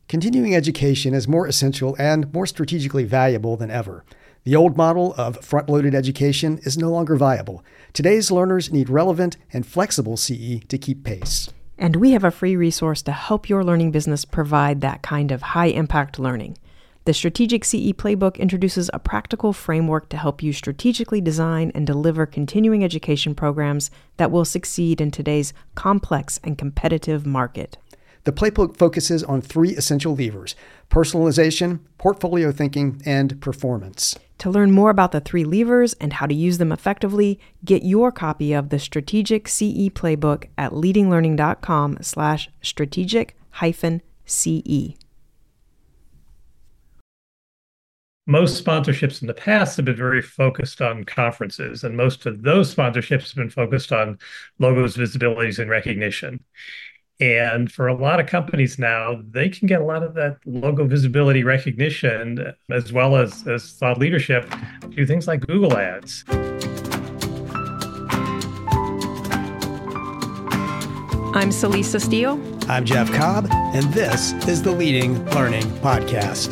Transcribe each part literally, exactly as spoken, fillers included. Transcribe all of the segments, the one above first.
Continuing education is more essential and more strategically valuable than ever. The old model of front-loaded education is no longer viable. Today's learners need relevant and flexible C E to keep pace. And we have a free resource to help your learning business provide that kind of high-impact learning. The Strategic C E Playbook introduces a practical framework to help you strategically design and deliver continuing education programs that will succeed in today's complex and competitive market. The playbook focuses on three essential levers: personalization, portfolio thinking, and performance. To learn more about the three levers and how to use them effectively, get your copy of the Strategic C E Playbook at leadinglearning.com slash strategic hyphen CE. Most sponsorships in the past have been very focused on conferences, and most of those sponsorships have been focused on logos, visibilities, and recognition. And for a lot of companies now, they can get a lot of that logo visibility recognition, as well as, as thought leadership, through things like Google Ads. I'm Celisa Steele. I'm Jeff Cobb, and this is the Leading Learning Podcast.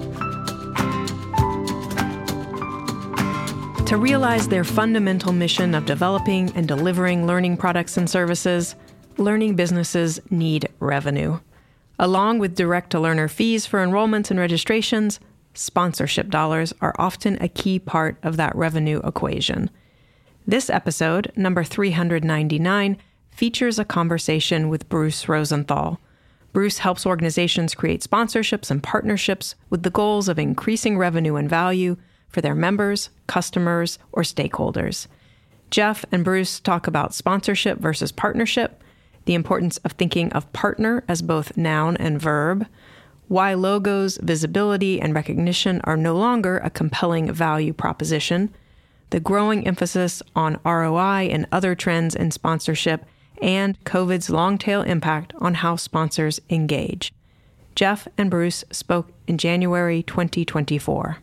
To realize their fundamental mission of developing and delivering learning products and services, learning businesses need revenue. Along with direct-to-learner fees for enrollments and registrations, sponsorship dollars are often a key part of that revenue equation. This episode, number three hundred ninety-nine, features a conversation with Bruce Rosenthal. Bruce helps organizations create sponsorships and partnerships with the goals of increasing revenue and value for their members, customers, or stakeholders. Jeff and Bruce talk about sponsorship versus partnership, the importance of thinking of partner as both noun and verb, why logos, visibility, and recognition are no longer a compelling value proposition, the growing emphasis on R O I and other trends in sponsorship, and COVID's long-tail impact on how sponsors engage. Jeff and Bruce spoke in January twenty twenty-four.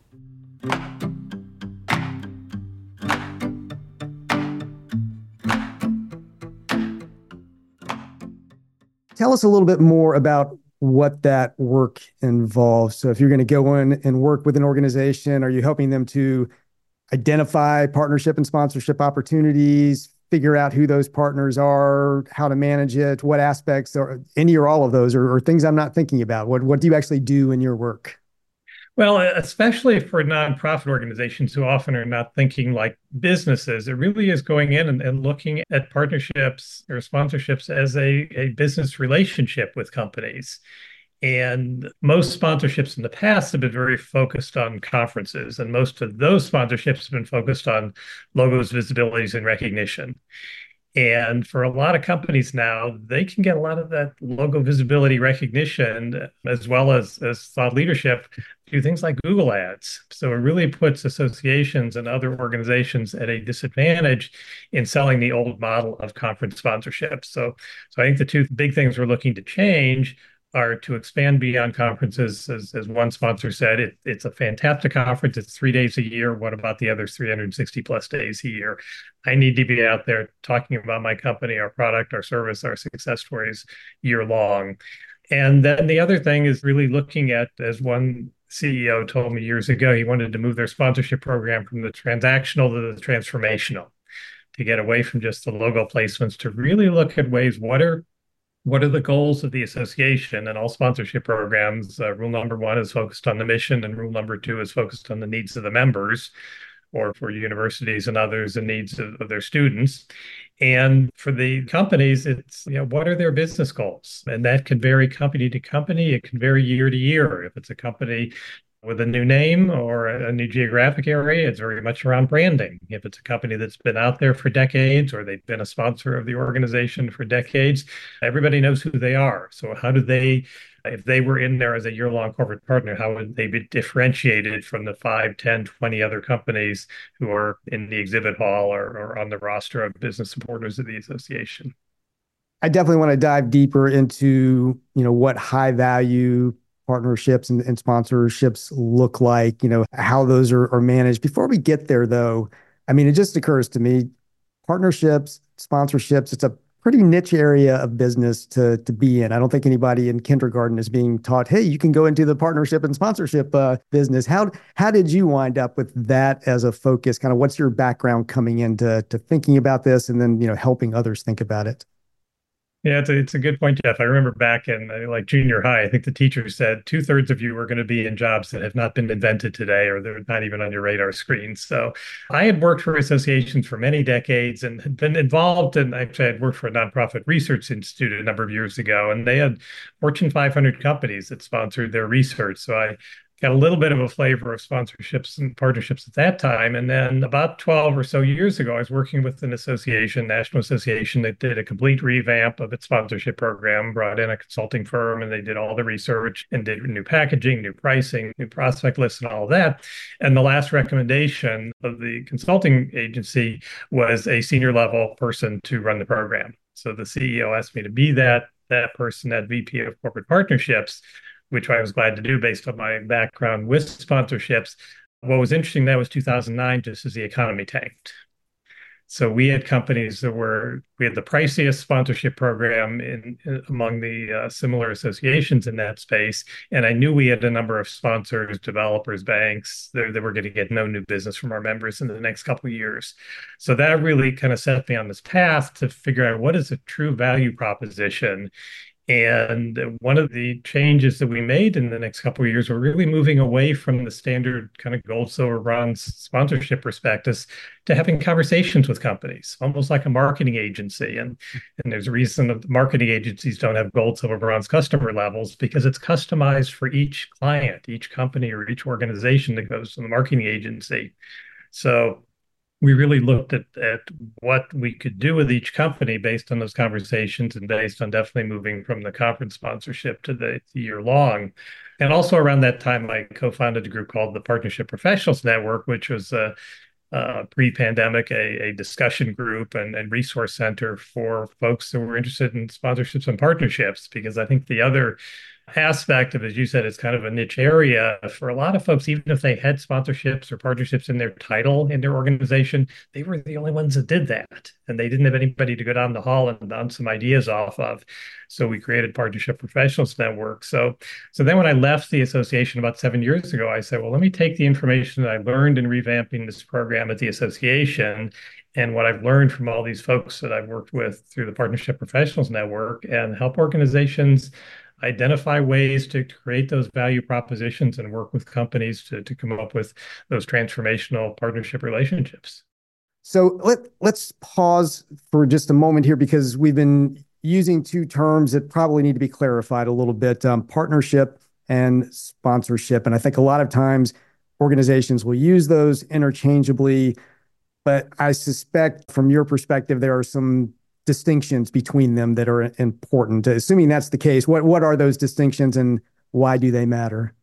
Tell us a little bit more about what that work involves. So if you're going to go in and work with an organization, are you helping them to identify partnership and sponsorship opportunities, figure out who those partners are, how to manage it, what aspects, or any or all of those, or, or things I'm not thinking about? What, what do you actually do in your work? Well, especially for nonprofit organizations who often are not thinking like businesses, it really is going in and, and looking at partnerships or sponsorships as a, a business relationship with companies. And most sponsorships in the past have been very focused on conferences, and most of those sponsorships have been focused on logos, visibilities, and recognition. And for a lot of companies now, they can get a lot of that logo visibility recognition, as well as, as thought leadership, through things like Google Ads. So it really puts associations and other organizations at a disadvantage in selling the old model of conference sponsorship. So, so I think the two big things we're looking to change are to expand beyond conferences. As, as one sponsor said, it, it's a fantastic conference. It's three days a year. What about the other three hundred sixty plus days a year? I need to be out there talking about my company, our product, our service, our success stories year long. And then the other thing is really looking at, as one C E O told me years ago, he wanted to move their sponsorship program from the transactional to the transformational, to get away from just the logo placements, to really look at ways, what are What are the goals of the association? And all sponsorship programs, uh, rule number one is focused on the mission, and rule number two is focused on the needs of the members, or for universities and others, the needs of, of their students. And for the companies, it's, you know, what are their business goals? And that can vary company to company. It can vary year to year. If it's a company with a new name or a new geographic area, it's very much around branding. If it's a company that's been out there for decades, or they've been a sponsor of the organization for decades, everybody knows who they are. So how do they, if they were in there as a year-long corporate partner, how would they be differentiated from the five, ten, twenty other companies who are in the exhibit hall or, or on the roster of business supporters of the association? I definitely want to dive deeper into, you know, what high value partnerships and, and sponsorships look like, you know, how those are, are managed. Before we get there, though, I mean, it just occurs to me, partnerships, sponsorships, it's a pretty niche area of business to to be in. I don't think anybody in kindergarten is being taught, hey, you can go into the partnership and sponsorship uh, business. How how did you wind up with that as a focus? Kind of what's your background coming into to thinking about this and then, you know, helping others think about it? Yeah, it's a, it's a good point, Jeff. I remember back in uh, like junior high, I think the teacher said two thirds of you are going to be in jobs that have not been invented today, or they're not even on your radar screen. So I had worked for associations for many decades and had been involved in, actually, I had worked for a nonprofit research institute a number of years ago, and they had Fortune five hundred companies that sponsored their research. So I got a little bit of a flavor of sponsorships and partnerships at that time. And then about twelve or so years ago, I was working with an association, National Association, that did a complete revamp of its sponsorship program, brought in a consulting firm, and they did all the research and did new packaging, new pricing, new prospect lists, and all of that. And the last recommendation of the consulting agency was a senior level person to run the program. So the C E O asked me to be that, that person, that V P of corporate partnerships, which I was glad to do based on my background with sponsorships. What was interesting, that was two thousand nine, just as the economy tanked. So we had companies that were, we had the priciest sponsorship program in, in among the uh, similar associations in that space. And I knew we had a number of sponsors, developers, banks that, that were going to get no new business from our members in the next couple of years. So that really kind of set me on this path to figure out what is a true value proposition. And one of the changes that we made in the next couple of years, we're really moving away from the standard kind of gold, silver, bronze sponsorship prospectus to having conversations with companies, almost like a marketing agency. And, and there's a reason that marketing agencies don't have gold, silver, bronze customer levels, because it's customized for each client, each company, or each organization that goes to the marketing agency. So we really looked at, at what we could do with each company based on those conversations and based on definitely moving from the conference sponsorship to the, the year long. And also around that time, I co-founded a group called the Partnership Professionals Network, which was a, a pre-pandemic, a, a discussion group and, and resource center for folks that were interested in sponsorships and partnerships. Because I think the other aspect of, as you said, it's kind of a niche area for a lot of folks. Even if they had sponsorships or partnerships in their title in their organization, they were the only ones that did that, and they didn't have anybody to go down the hall and bounce some ideas off of. So we created Partnership Professionals Network. So, so then when I left the association about seven years ago, I said, well, let me take the information that I learned in revamping this program at the association and what I've learned from all these folks that I've worked with through the Partnership Professionals Network, and help organizations identify ways to create those value propositions and work with companies to, to come up with those transformational partnership relationships. So let, let's pause for just a moment here, because we've been using two terms that probably need to be clarified a little bit, um, partnership and sponsorship. And I think a lot of times organizations will use those interchangeably, but I suspect from your perspective, there are some distinctions between them that are important. Assuming that's the case, what what are those distinctions and why do they matter?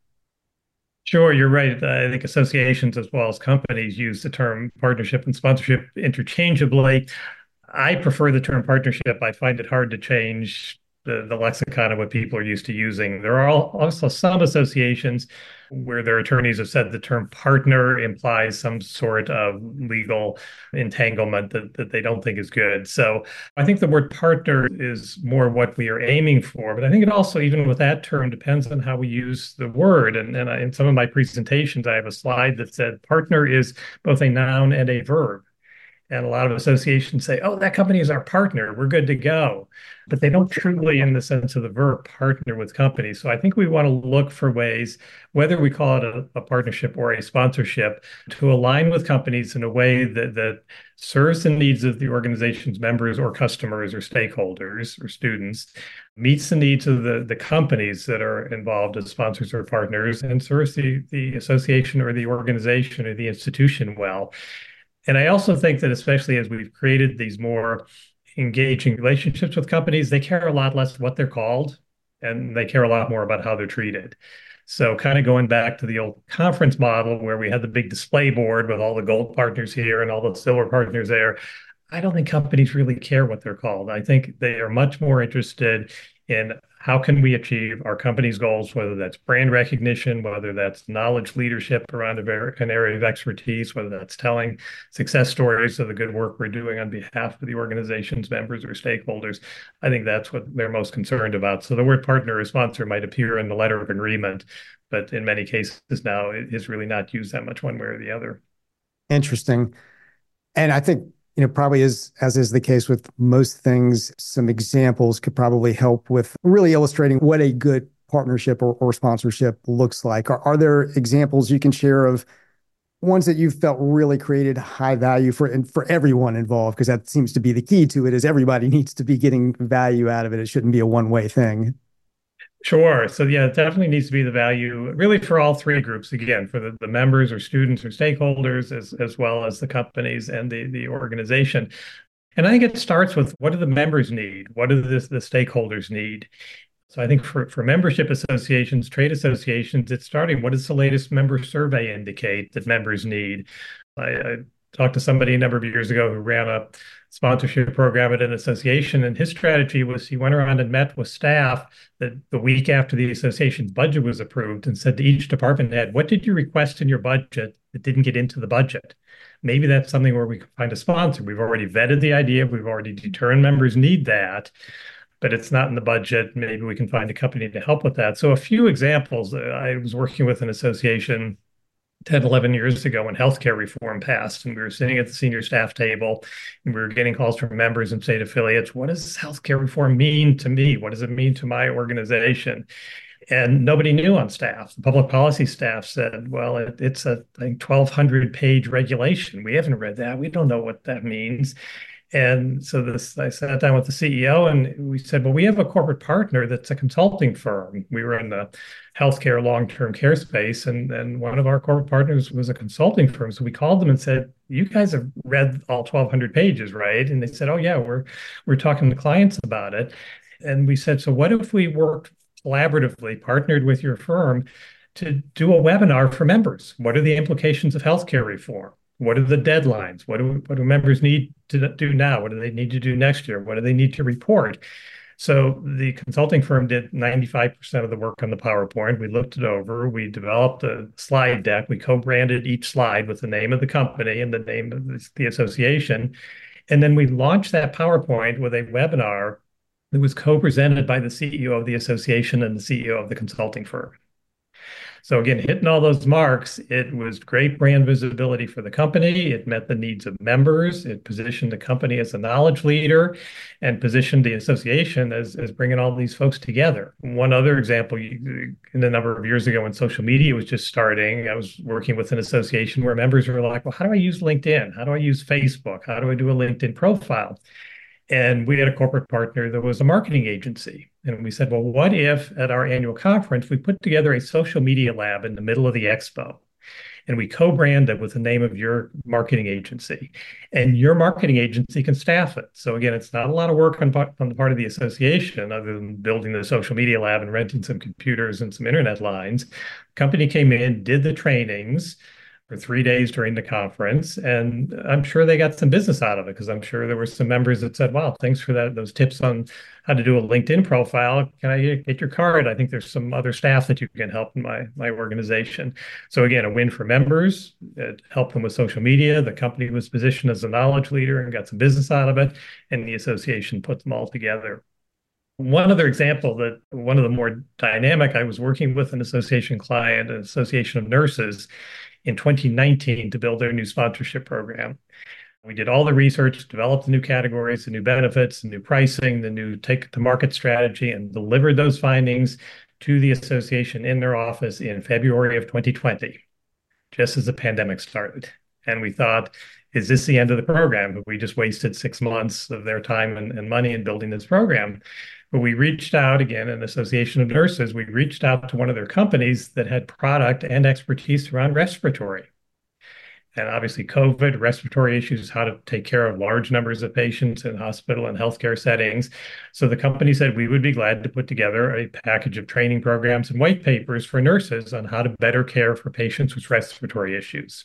Sure, you're right. I think associations as well as companies use the term partnership and sponsorship interchangeably. I prefer the term partnership. I find it hard to change the, the lexicon of what people are used to using. There are also some associations where their attorneys have said the term partner implies some sort of legal entanglement that, that they don't think is good. So I think the word partner is more what we are aiming for. But I think it also, even with that term, depends on how we use the word. And, and I, in some of my presentations, I have a slide that said partner is both a noun and a verb. And a lot of associations say, oh, that company is our partner, we're good to go. But they don't truly, in the sense of the verb, partner with companies. So I think we want to look for ways, whether we call it a, a partnership or a sponsorship, to align with companies in a way that, that serves the needs of the organization's members or customers or stakeholders or students, meets the needs of the, the companies that are involved as sponsors or partners, and serves the, the association or the organization or the institution well. And I also think that, especially as we've created these more engaging relationships with companies, they care a lot less what they're called, and they care a lot more about how they're treated. So kind of going back to the old conference model where we had the big display board with all the gold partners here and all the silver partners there, I don't think companies really care what they're called. I think they are much more interested in how can we achieve our company's goals, whether that's brand recognition, whether that's knowledge leadership around an area of expertise, whether that's telling success stories of the good work we're doing on behalf of the organization's members or stakeholders. I think that's what they're most concerned about. So the word partner or sponsor might appear in the letter of agreement, but in many cases now it is really not used that much one way or the other. Interesting. And I think, you know, probably is, as is the case with most things, some examples could probably help with really illustrating what a good partnership or, or sponsorship looks like. Are, are there examples you can share of ones that you felt really created high value for and for everyone involved? Because that seems to be the key to it, is everybody needs to be getting value out of it. It shouldn't be a one-way thing. Sure. So yeah, it definitely needs to be the value really for all three groups, again, for the, the members or students or stakeholders, as, as well as the companies and the, the organization. And I think it starts with, what do the members need? What do the, the stakeholders need? So I think for, for membership associations, trade associations, it's starting, what does the latest member survey indicate that members need? I, I talked to somebody a number of years ago who ran a sponsorship program at an association, and his strategy was he went around and met with staff that the week after the association's budget was approved and said to each department head, what did you request in your budget that didn't get into the budget? Maybe that's something where we can find a sponsor. We've already vetted the idea. We've already determined members need that, but it's not in the budget. Maybe we can find a company to help with that. So a few examples. I was working with an association ten, eleven years ago when healthcare reform passed, and we were sitting at the senior staff table and we were getting calls from members and state affiliates. What does healthcare reform mean to me? What does it mean to my organization? And nobody knew on staff. The public policy staff said, well, it, it's a I think twelve hundred page regulation. We haven't read that. We don't know what that means. And so this, I sat down with the C E O and we said, well, we have a corporate partner that's a consulting firm. We were in the healthcare long-term care space, and, and one of our corporate partners was a consulting firm. So we called them and said, you guys have read all twelve hundred pages, right? And they said, oh yeah, we're we're talking to clients about it. And we said, so what if we worked collaboratively, partnered with your firm to do a webinar for members? What are the implications of healthcare reform? What are the deadlines? What do, what do members need to do now? What do they need to do next year? What do they need to report? So the consulting firm did ninety-five percent of the work on the PowerPoint. We looked it over. We developed a slide deck. We co-branded each slide with the name of the company and the name of the, the association. And then we launched that PowerPoint with a webinar that was co-presented by the C E O of the association and the C E O of the consulting firm. So again, hitting all those marks, it was great brand visibility for the company. It met the needs of members. It positioned the company as a knowledge leader and positioned the association as, as bringing all these folks together. One other example, in a number of years ago when social media was just starting, I was working with an association where members were like, well, how do I use LinkedIn? How do I use Facebook? How do I do a LinkedIn profile? And we had a corporate partner that was a marketing agency. And we said, well, what if at our annual conference, we put together a social media lab in the middle of the expo, and we co-brand it with the name of your marketing agency, and your marketing agency can staff it. So again, it's not a lot of work on, on the part of the association other than building the social media lab and renting some computers and some internet lines. The company came in, did the trainings for three days during the conference. And I'm sure they got some business out of it, because I'm sure there were some members that said, wow, thanks for that, those tips on how to do a LinkedIn profile. Can I get your card? I think there's some other staff that you can help in my, my organization. So again, a win for members. It helped them with social media. The company was positioned as a knowledge leader and got some business out of it. And the association put them all together. One other example, that one of the more dynamic, I was working with an association client, an association of nurses, in twenty nineteen to build their new sponsorship program. We did all the research, developed the new categories, the new benefits, the new pricing, the new take to market strategy, and delivered those findings to the association in their office in February of twenty twenty, just as the pandemic started. And we thought, is this the end of the program? Have we just wasted six months of their time and, and money in building this program? But we reached out, again, an association of nurses, we reached out to one of their companies that had product and expertise around respiratory. And obviously COVID, respiratory issues, how to take care of large numbers of patients in hospital and healthcare settings. So the company said we would be glad to put together a package of training programs and white papers for nurses on how to better care for patients with respiratory issues.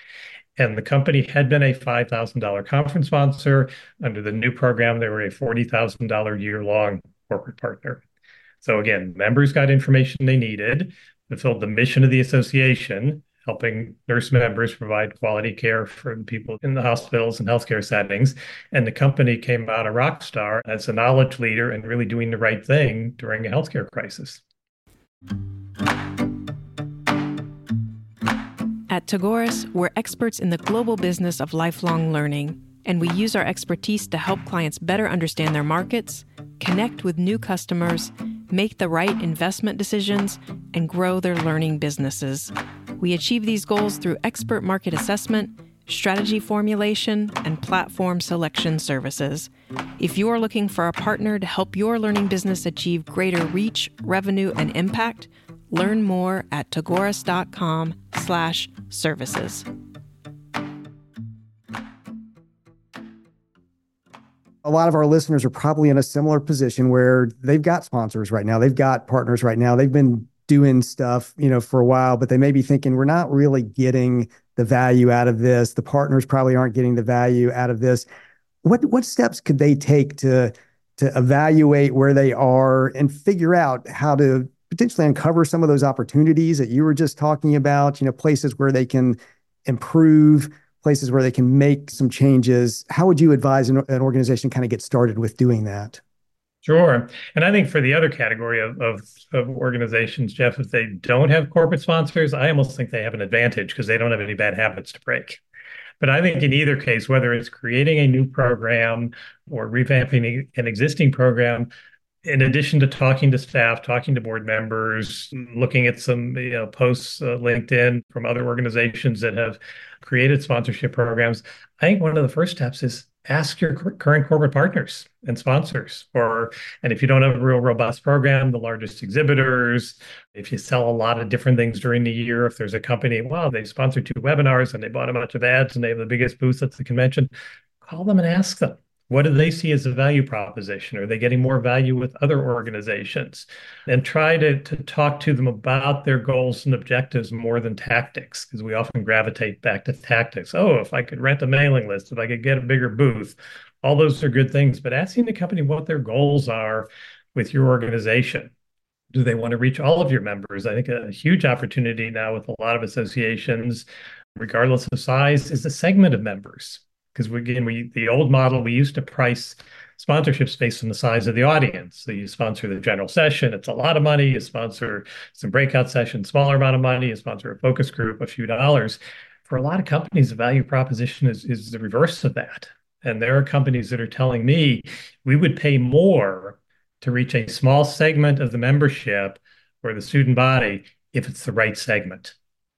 And the company had been a five thousand dollars conference sponsor. Under the new program, they were a forty thousand dollars year-long corporate partner. So again, members got information they needed, fulfilled the mission of the association, helping nurse members provide quality care for the people in the hospitals and healthcare settings. And the company came out a rock star as a knowledge leader and really doing the right thing during a healthcare crisis. At Tagoras, we're experts in the global business of lifelong learning, and we use our expertise to help clients better understand their markets, connect with new customers, make the right investment decisions, and grow their learning businesses. We achieve these goals through expert market assessment, strategy formulation, and platform selection services. If you are looking for a partner to help your learning business achieve greater reach, revenue, and impact, learn more at tagoras.com slash services. A lot of our listeners are probably in a similar position where they've got sponsors right now. They've got partners right now. They've been doing stuff, you know, for a while, but they may be thinking we're not really getting the value out of this. The partners probably aren't getting the value out of this. What what steps could they take to to evaluate where they are and figure out how to potentially uncover some of those opportunities that you were just talking about, you know, places where they can improve, places where they can make some changes? How would you advise an, an organization kind of get started with doing that? Sure. And I think for the other category of, of, of organizations, Jeff, if they don't have corporate sponsors, I almost think they have an advantage because they don't have any bad habits to break. But I think in either case, whether it's creating a new program or revamping an existing program, in addition to talking to staff, talking to board members, looking at some you know, posts, uh, LinkedIn from other organizations that have created sponsorship programs, I think one of the first steps is ask your current corporate partners and sponsors, or, and if you don't have a real robust program, the largest exhibitors. If you sell a lot of different things during the year, if there's a company, wow, they sponsored two webinars and they bought a bunch of ads and they have the biggest booth at the convention, call them and ask them. What do they see as a value proposition? Are they getting more value with other organizations? And try to, to talk to them about their goals and objectives more than tactics, because we often gravitate back to tactics. Oh, if I could rent a mailing list, if I could get a bigger booth, all those are good things. But asking the company what their goals are with your organization. Do they want to reach all of your members? I think a huge opportunity now with a lot of associations, regardless of size, is the segment of members. Because again, we the old model, we used to price sponsorships based on the size of the audience. So you sponsor the general session, it's a lot of money. You sponsor some breakout sessions, smaller amount of money. You sponsor a focus group, a few dollars. For a lot of companies, the value proposition is, is the reverse of that. And there are companies that are telling me we would pay more to reach a small segment of the membership or the student body if it's the right segment.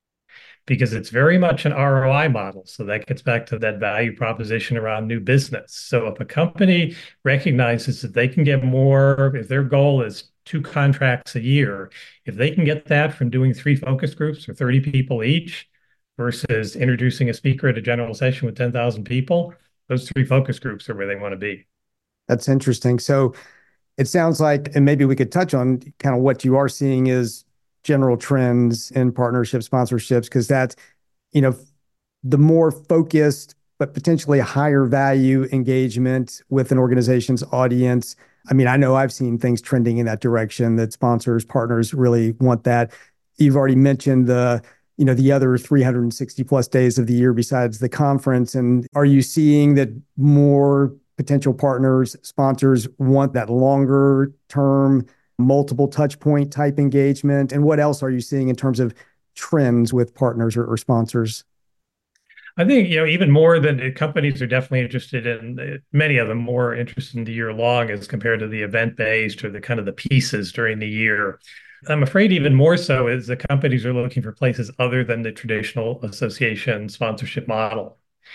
Because it's very much an R O I model. So that gets back to that value proposition around new business. So if a company recognizes that they can get more, if their goal is two contracts a year, if they can get that from doing three focus groups or thirty people each versus introducing a speaker at a general session with ten thousand people, those three focus groups are where they want to be. That's interesting. So it sounds like, and maybe we could touch on kind of what you are seeing is general trends in partnership sponsorships, because that's, you know, the more focused, but potentially higher value engagement with an organization's audience. I mean, I know I've seen things trending in that direction, that sponsors, partners really want that. You've already mentioned the, you know, the other three hundred sixty plus days of the year besides the conference. And are you seeing that more potential partners, sponsors want that longer term, multiple touch point type engagement? And what else are you seeing in terms of trends with partners or, or sponsors? I think, you know, even more than companies are definitely interested in, many of them more interested in the year long as compared to the event based or the kind of the pieces during the year. I'm afraid even more so is the companies are looking for places other than the traditional association sponsorship model.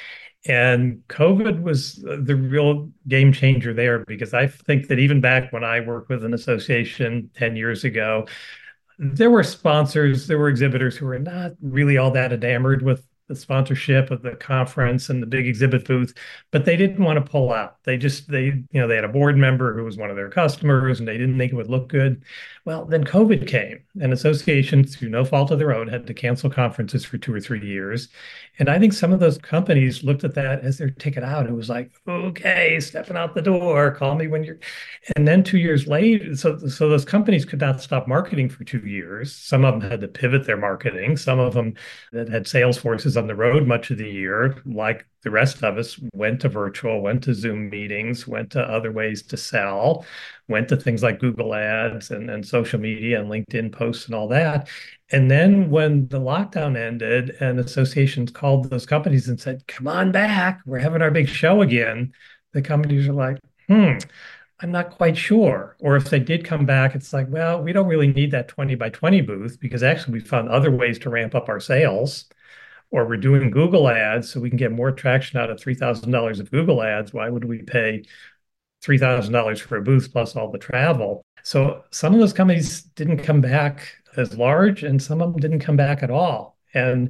And COVID was the real game changer there, because I think that even back when I worked with an association ten years ago, there were sponsors, there were exhibitors who were not really all that enamored with the sponsorship of the conference and the big exhibit booth, but they didn't want to pull out. They just, they, you know, they had a board member who was one of their customers and they didn't think it would look good. Well, then COVID came and associations, through no fault of their own, had to cancel conferences for two or three years. And I think some of those companies looked at that as their ticket out. It was like, okay, stepping out the door, call me when you're, and then two years later, so, so those companies could not stop marketing for two years. Some of them had to pivot their marketing. Some of them that had sales forces on the road much of the year, like the rest of us, went to virtual, went to Zoom meetings, went to other ways to sell, went to things like Google Ads and, and social media and LinkedIn posts and all that. And then when the lockdown ended and associations called those companies and said, come on back, we're having our big show again, the companies are like, hmm, I'm not quite sure. Or if they did come back, it's like, well, we don't really need that twenty by twenty booth because actually we found other ways to ramp up our sales. Or we're doing Google Ads so we can get more traction out of three thousand dollars of Google Ads. Why would we pay three thousand dollars for a booth plus all the travel? So some of those companies didn't come back as large and some of them didn't come back at all. And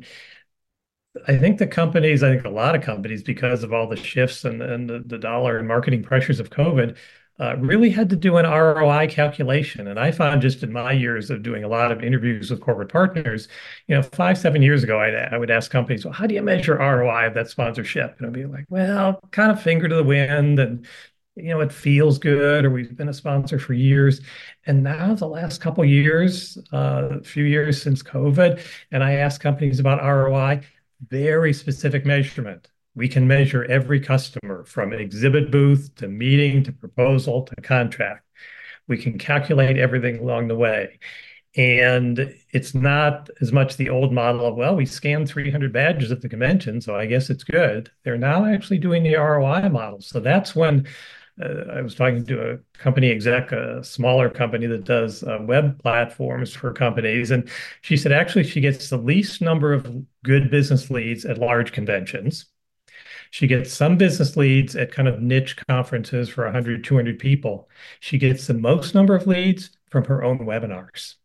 I think the companies, I think a lot of companies, because of all the shifts and, and the, the dollar and marketing pressures of COVID, uh, really had to do an R O I calculation. And I found just in my years of doing a lot of interviews with corporate partners, you know, five, seven years ago, I, I would ask companies, well, how do you measure R O I of that sponsorship? And I'd be like, well, kind of finger to the wind and, you know, it feels good, or we've been a sponsor for years. And now the last couple of years, uh, a few years since COVID, and I ask companies about R O I, very specific measurement. We can measure every customer from exhibit booth to meeting to proposal to contract. We can calculate everything along the way. And it's not as much the old model of, well, we scanned three hundred badges at the convention, so I guess it's good. They're now actually doing the R O I model. So that's when uh, I was talking to a company exec, a smaller company that does uh, web platforms for companies. And she said, actually, she gets the least number of good business leads at large conventions. She gets some business leads at kind of niche conferences for one hundred, two hundred people. She gets the most number of leads from her own webinars.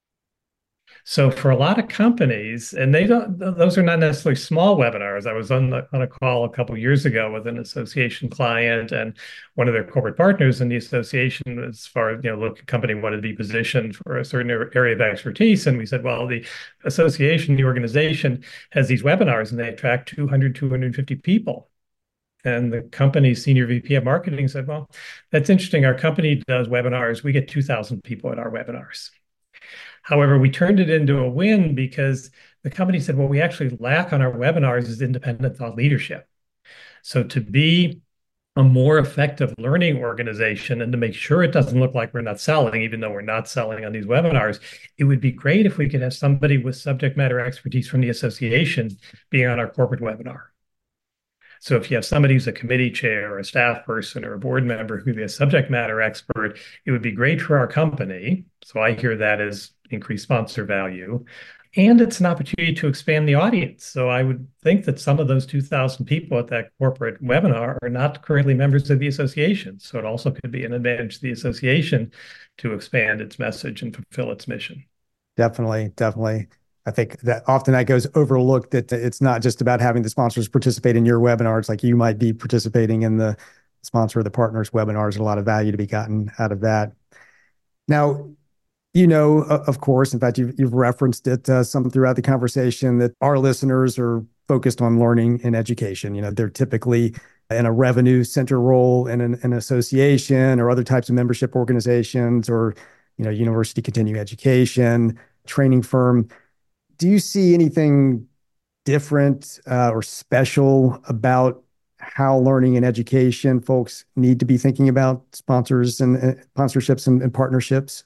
So for a lot of companies, and they don't, those are not necessarily small webinars. I was on, the, on a call a couple of years ago with an association client and one of their corporate partners in the association, as far as, you know, look, the company wanted to be positioned for a certain area of expertise. And we said, well, the association, the organization has these webinars and they attract two hundred, two hundred fifty people. And the company's senior V P of marketing said, well, that's interesting. Our company does webinars. We get two thousand people at our webinars. However, we turned it into a win because the company said, what we actually lack on our webinars is independent thought leadership. So to be a more effective learning organization and to make sure it doesn't look like we're not selling, even though we're not selling on these webinars, it would be great if we could have somebody with subject matter expertise from the association being on our corporate webinar. So if you have somebody who's a committee chair or a staff person or a board member who be a subject matter expert, it would be great for our company. So I hear that as increased sponsor value. And it's an opportunity to expand the audience. So I would think that some of those two thousand people at that corporate webinar are not currently members of the association. So it also could be an advantage to the association to expand its message and fulfill its mission. Definitely, definitely. I think that often that goes overlooked, that it's not just about having the sponsors participate in your webinar. It's like you might be participating in the sponsor or the partner's webinars. There's a lot of value to be gotten out of that. Now, you know, of course, in fact, you've, you've referenced it uh, some throughout the conversation, that our listeners are focused on learning and education. You know, they're typically in a revenue center role in an, an association or other types of membership organizations, or, you know, university continuing education, training firm. Do you see anything different uh, or special about how learning and education folks need to be thinking about sponsors and uh, sponsorships and, and partnerships?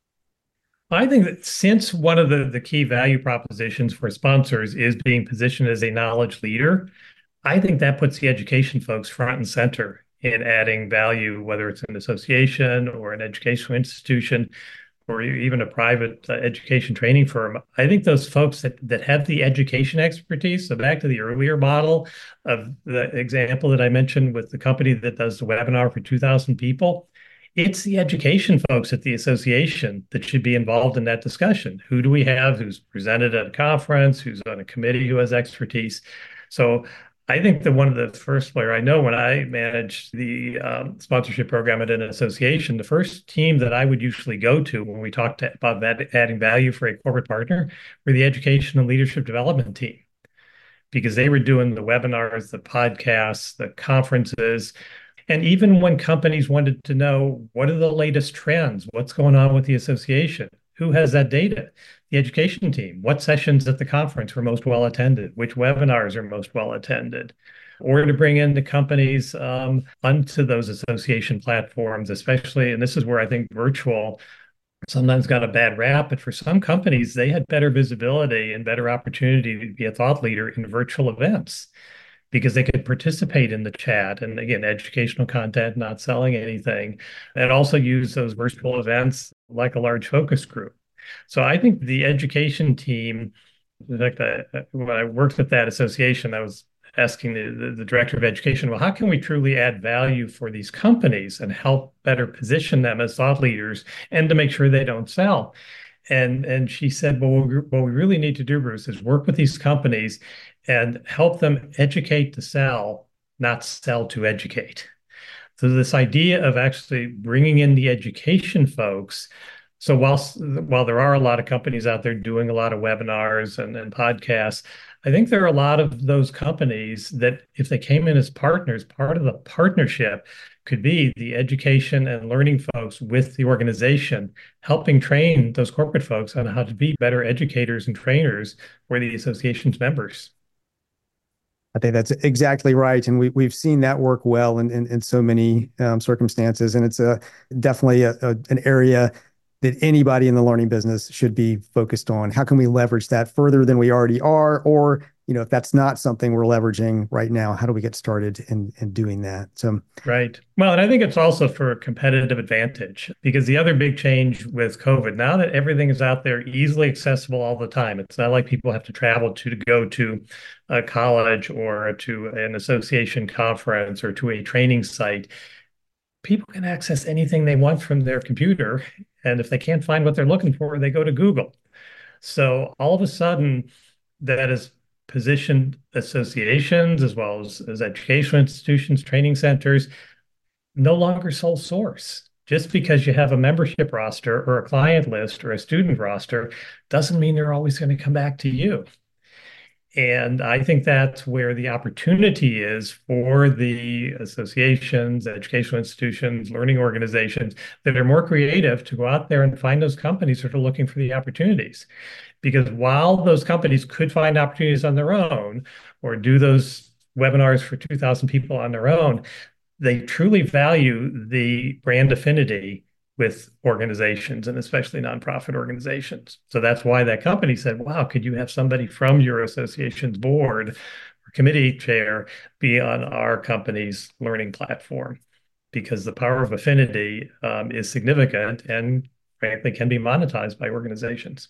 I think that since one of the, the key value propositions for sponsors is being positioned as a knowledge leader, I think that puts the education folks front and center in adding value, whether it's an association or an educational institution, or even a private uh, education training firm. I think those folks that, that have the education expertise, so back to the earlier model of the example that I mentioned with the company that does the webinar for two thousand people, It's the education folks at the association that should be involved in that discussion. Who do we have who's presented at a conference, who's on a committee, who has expertise? So I think that one of the first player I know when I managed the um, sponsorship program at an association, the first team that I would usually go to when we talked to, about that, adding value for a corporate partner were the education and leadership development team, because they were doing the webinars, the podcasts, the conferences. And even when companies wanted to know what are the latest trends, what's going on with the association, who has that data? The education team. What sessions at the conference were most well attended? Which webinars are most well attended? Or to bring in the companies um, onto those association platforms, especially, and this is where I think virtual sometimes got a bad rap, but for some companies, they had better visibility and better opportunity to be a thought leader in virtual events, because they could participate in the chat and, again, educational content, not selling anything, and also use those virtual events like a large focus group. So I think the education team, in fact, I, when I worked with that association, I was asking the, the, the director of education, well, how can we truly add value for these companies and help better position them as thought leaders and to make sure they don't sell? And and she said, well, what we, what we really need to do, Bruce, is work with these companies and help them educate to sell, not sell to educate. So this idea of actually bringing in the education folks. So while, while there are a lot of companies out there doing a lot of webinars and, and podcasts, I think there are a lot of those companies that if they came in as partners, part of the partnership could be the education and learning folks with the organization, helping train those corporate folks on how to be better educators and trainers for the association's members. I think that's exactly right. And we, we've seen that work well in, in, in so many um, circumstances. And it's a, definitely a, a, an area that anybody in the learning business should be focused on. How can we leverage that further than we already are? Or, you know, if that's not something we're leveraging right now, how do we get started in, in doing that? So, right. Well, and I think it's also for a competitive advantage, because the other big change with COVID, now that everything is out there easily accessible all the time, it's not like people have to travel to, to go to a college or to an association conference or to a training site. People can access anything they want from their computer. And if they can't find what they're looking for, they go to Google. So all of a sudden, that has positioned associations as well as, as educational institutions, training centers, no longer sole source. Just because you have a membership roster or a client list or a student roster doesn't mean they're always going to come back to you. And I think that's where the opportunity is for the associations, educational institutions, learning organizations that are more creative to go out there and find those companies that are looking for the opportunities. Because while those companies could find opportunities on their own or do those webinars for two thousand people on their own, they truly value the brand affinity with organizations, and especially nonprofit organizations. So that's why that company said, wow, could you have somebody from your association's board or committee chair be on our company's learning platform? Because the power of affinity um, is significant and frankly can be monetized by organizations.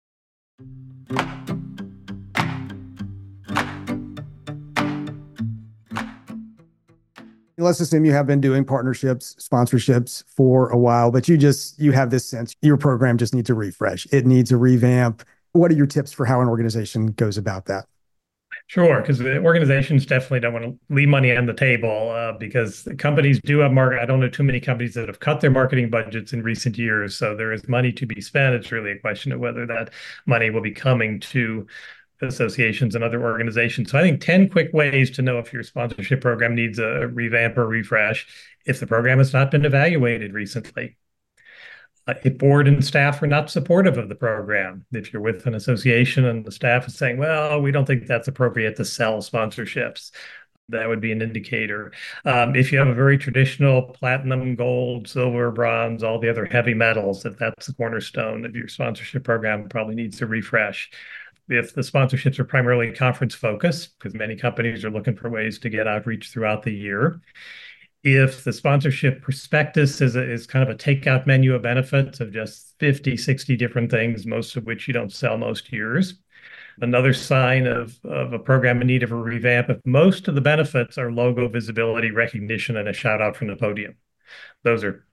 Let's assume you have been doing partnerships, sponsorships for a while, but you just, you have this sense your program just needs a refresh. It needs a revamp. What are your tips for how an organization goes about that? Sure, because the organizations definitely don't want to leave money on the table uh, because the companies do have market. I don't know too many companies that have cut their marketing budgets in recent years. So there is money to be spent. It's really a question of whether that money will be coming to associations and other organizations. So I think ten quick ways to know if your sponsorship program needs a revamp or refresh if the program has not been evaluated recently. Uh, if board and staff are not supportive of the program, if you're with an association and the staff is saying, well, we don't think that's appropriate to sell sponsorships, that would be an indicator. Um, if you have a very traditional platinum, gold, silver, bronze, all the other heavy metals, if that's the cornerstone of your sponsorship program, probably needs a refresh. If the sponsorships are primarily conference focused, because many companies are looking for ways to get outreach throughout the year. If the sponsorship prospectus is, a, is kind of a takeout menu of benefits of just fifty, sixty different things, most of which you don't sell most years. Another sign of, of a program in need of a revamp, if most of the benefits are logo visibility, recognition, and a shout out from the podium. Those are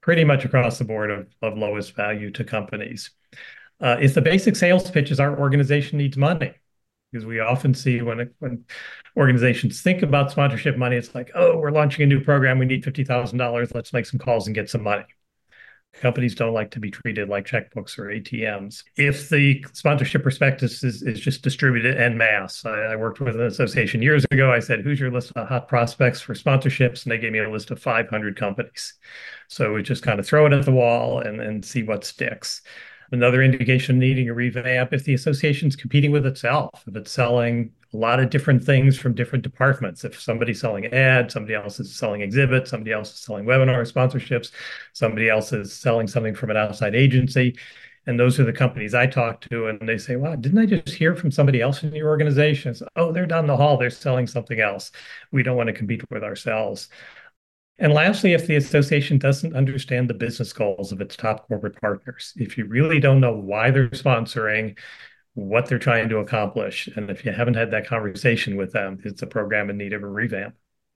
pretty much across the board of, of lowest value to companies. Uh, is the basic sales pitch is our organization needs money. Because we often see when, it, when organizations think about sponsorship money, it's like, oh, we're launching a new program. We need fifty thousand dollars. Let's make some calls and get some money. Companies don't like to be treated like checkbooks or A T Ms. If the sponsorship prospectus is, is just distributed en masse, I, I worked with an association years ago. I said, who's your list of hot prospects for sponsorships? And they gave me a list of five hundred companies. So we just kind of throw it at the wall and, and see what sticks. Another indication needing a revamp if the association's competing with itself, if it's selling a lot of different things from different departments. If somebody's selling ads, somebody else is selling exhibits, somebody else is selling webinar sponsorships, somebody else is selling something from an outside agency. And those are the companies I talk to, and they say, wow, didn't I just hear from somebody else in your organization? So, oh, they're down the hall, they're selling something else. We don't want to compete with ourselves. And lastly, if the association doesn't understand the business goals of its top corporate partners, if you really don't know why they're sponsoring, what they're trying to accomplish, and if you haven't had that conversation with them, it's a program in need of a revamp.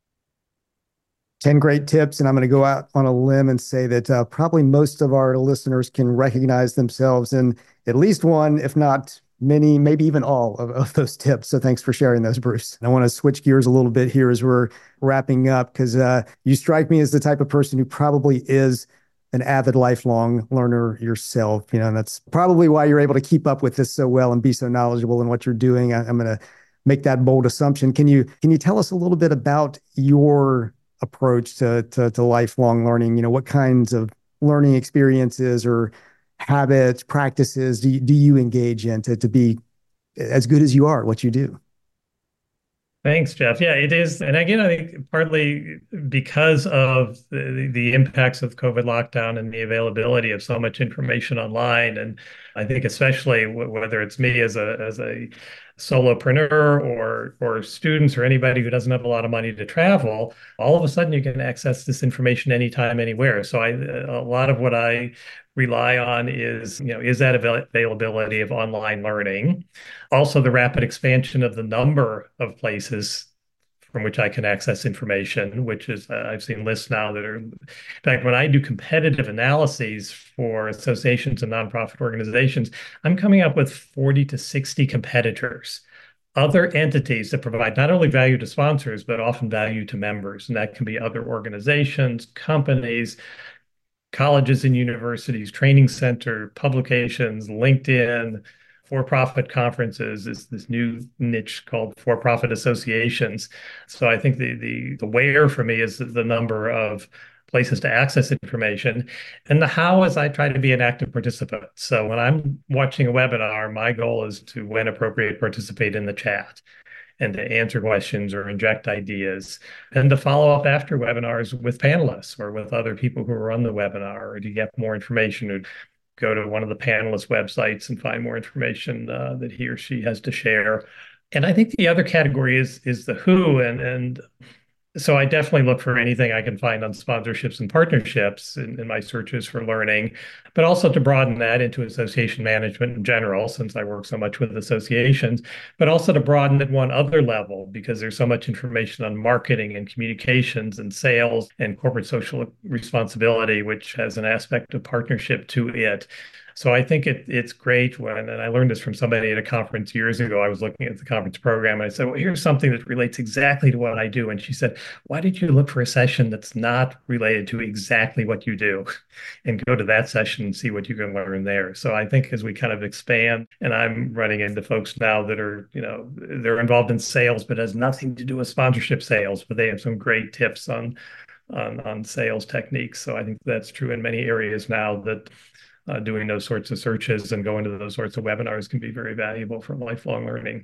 ten great tips, and I'm going to go out on a limb and say that uh, probably most of our listeners can recognize themselves in at least one, if not many, maybe even all of, of those tips. So thanks for sharing those, Bruce. And I want to switch gears a little bit here as we're wrapping up, because uh, you strike me as the type of person who probably is an avid lifelong learner yourself. You know, and that's probably why you're able to keep up with this so well and be so knowledgeable in what you're doing. I, I'm going to make that bold assumption. Can you can you tell us a little bit about your approach to, to, to lifelong learning? You know, what kinds of learning experiences or habits, practices do you, do you engage in to, to be as good as you are at what you do? Thanks, Jeff. Yeah, it is. And again, I think partly because of the, the impacts of COVID lockdown and the availability of so much information online. And I think especially w- whether it's me as a as a solopreneur or or students or anybody who doesn't have a lot of money to travel, all of a sudden you can access this information anytime, anywhere. So I a lot of what I rely on is, you know, is that avail- availability of online learning. Also, the rapid expansion of the number of places from which I can access information, which is, uh, I've seen lists now that are, in fact, when I do competitive analyses for associations and nonprofit organizations, I'm coming up with forty to sixty competitors, other entities that provide not only value to sponsors, but often value to members. And that can be other organizations, companies, colleges and universities, training center, publications, LinkedIn, for-profit conferences, is this new niche called for-profit associations. So I think the the the where for me is the number of places to access information, and the how is I try to be an active participant. So when I'm watching a webinar, my goal is to, when appropriate, participate in the chat and to answer questions or inject ideas, and to follow up after webinars with panelists or with other people who are on the webinar, or to get more information, or go to one of the panelists' websites and find more information uh, that he or she has to share. And I think the other category is is the who, and and so I definitely look for anything I can find on sponsorships and partnerships in, in my searches for learning, but also to broaden that into association management in general, since I work so much with associations, but also to broaden at one other level, because there's so much information on marketing and communications and sales and corporate social responsibility, which has an aspect of partnership to it. So I think it, it's great when, and I learned this from somebody at a conference years ago. I was looking at the conference program and I said, well, here's something that relates exactly to what I do. And she said, why did you look for a session that's not related to exactly what you do, and go to that session and see what you can learn there? So I think as we kind of expand, and I'm running into folks now that are, you know, they're involved in sales, but has nothing to do with sponsorship sales, but they have some great tips on, on, on sales techniques. So I think that's true in many areas now, that Uh, doing those sorts of searches and going to those sorts of webinars can be very valuable for lifelong learning.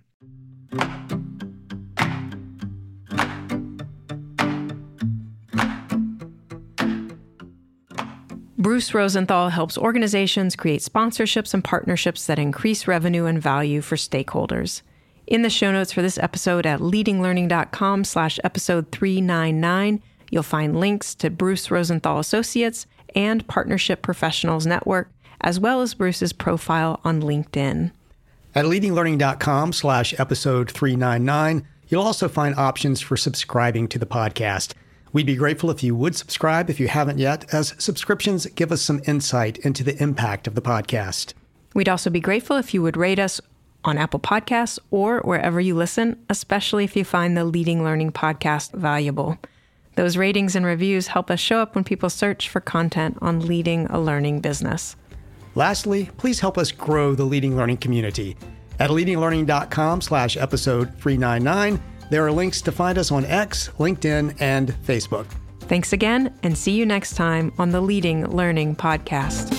Bruce Rosenthal helps organizations create sponsorships and partnerships that increase revenue and value for stakeholders. In the show notes for this episode at leadinglearning.com slash episode 399, you'll find links to Bruce Rosenthal Associates and Partnership Professionals Network, as well as Bruce's profile on LinkedIn. At leadinglearning.com slash episode 399, you'll also find options for subscribing to the podcast. We'd be grateful if you would subscribe if you haven't yet, as subscriptions give us some insight into the impact of the podcast. We'd also be grateful if you would rate us on Apple Podcasts or wherever you listen, especially if you find the Leading Learning podcast valuable. Those ratings and reviews help us show up when people search for content on leading a learning business. Lastly, please help us grow the Leading Learning community. At leadinglearning.com slash episode 399, there are links to find us on X, LinkedIn, and Facebook. Thanks again, and see you next time on the Leading Learning podcast.